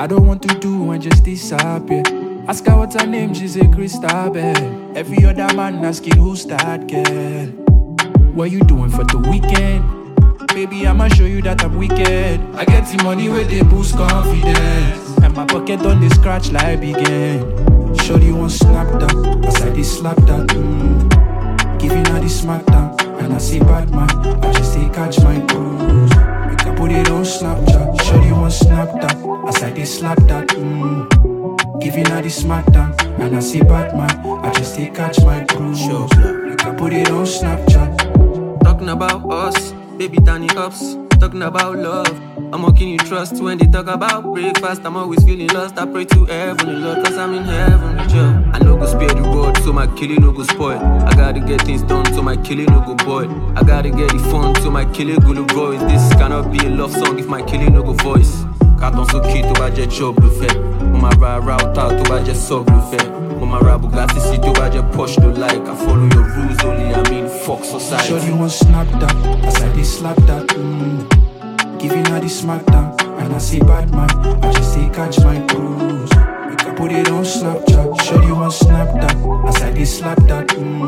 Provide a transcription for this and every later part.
I don't want to do and just disappear. Ask her what's her name, she say Christabel. Every other man asking who's that girl. What you doing for the weekend? Baby, I'ma show you that I'm wicked. I get the money where they boost confidence, and my pocket on the scratch like begin. Shorty won't snap that, as I did slap that. Giving her the smackdown, and I say bad man, I just say catch my cruise. We can put it on Snapchat. Shorty won't snap that, as I did slap that. Giving her the smackdown, and I say bad man, I just say catch my cruise. We can put it on Snapchat. Talking about us, baby tiny ups. Talking about love, I'm walking you trust. When they talk about breakfast, I'm always feeling lost. I pray to heaven, Lord, cause I'm in heaven with you. I no go spare the road, so my killing no go spoil. I gotta get things done, so my killing no go boil. I gotta get the fun, so my killing go look voice. This cannot be a love song if my killing no go voice. Carton sókè tó bá jẹ́ chop ló fẹ́. Mo máa ra router tó bá jẹ́ sub ló fẹ́. Mo máa ra Bugatti sí tó bá jẹ́ Porsche ló like. I follow your rules only, I mean fuck society. Shorty won't snap that, as I did slap that. Giving her the smackdown, and I say bad man, I just say catch my cruise. We can put it on Snapchat. Shorty won't snap that, as I did slap that.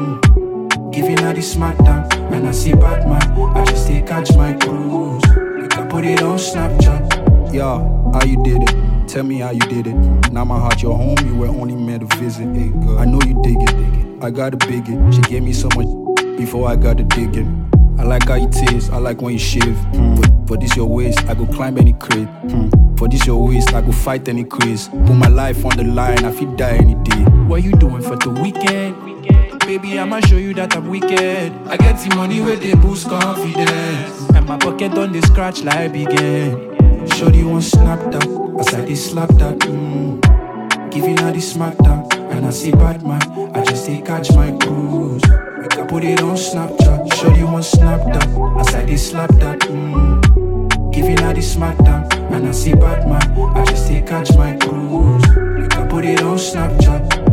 Giving her the smackdown, and I say bad man, I just say catch my cruise. We can put it on Snapchat. Yo, how you did it? Tell me how you did it. Now my heart, your home, you were only meant to visit. I know you dig it. I gotta big it. She gave me so much before I got to digging. I like how you taste, I like when you shave. For this your waist, I go climb any crate. For this your waist, I go fight any craze. Put my life on the line, I feel die any day. What you doing for the weekend? Baby, I'ma show you that I'm wicked. I get the money where they boost confidence, and my pocket on the scratch like begin. Shorty won't snap that, as I did slap that. Giving her the smackdown, and I say bad man, I just say catch my cruise. We can put it on Snapchat. Shorty won't snap that, as I did slap that. Giving her the smackdown, and I say bad man, I just say catch my cruise. We can put it on Snapchat.